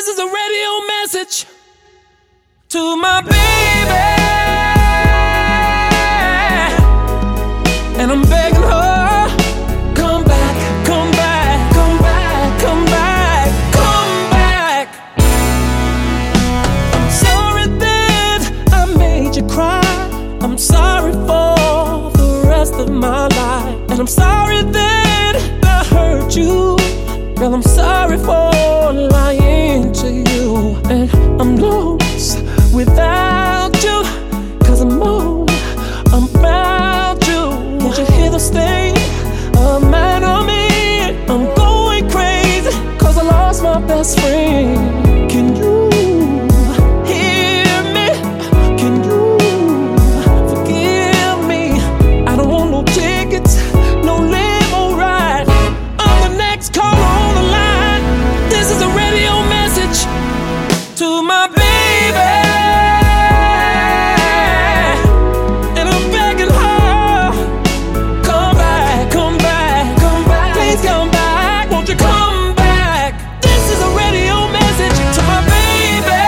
is a radio message to my baby, and I'm begging her, come back, come back, come back, come back, come back. I'm sorry that I made you cry. I'm sorry for the rest of my life, and I'm sorry that I hurt you. Girl, I'm sorry for lying to you, and I'm lost without you, 'cause I'm all about you. Can't you hear the state of man on me? I'm going crazy 'cause I lost my best friend. Can you hear me? Can you forgive me? I don't want no tickets, no limo ride. I'm the next caller on the line. This is a radio message to my baby, and I'm begging her, come back, come back, come back, please come back, won't you come back? This is a radio message to my baby,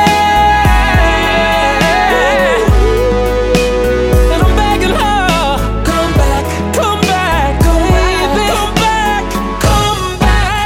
and I'm begging her, come back, come back, come baby, come back, come back.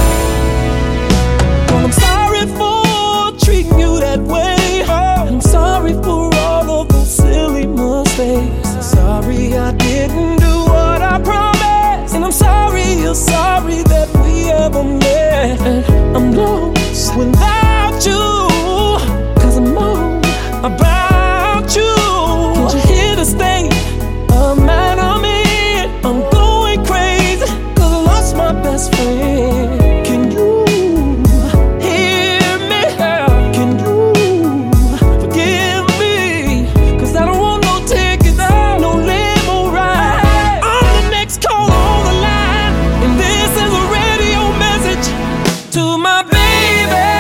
Well, I'm sorry for treating you that way. I'm sorry for all of those silly mistakes. Sorry I didn't do what I promised, and I'm sorry you're sorry that we ever met. And I'm lost without you, 'cause I'm all about you. Can't you hear the state of man on me? I'm going crazy 'cause I lost my best friend. Can you hear me? Can you forgive me? 'Cause I don't want no tickets, no limo ride. I'm the next caller on the line, and this is a radio message to my baby.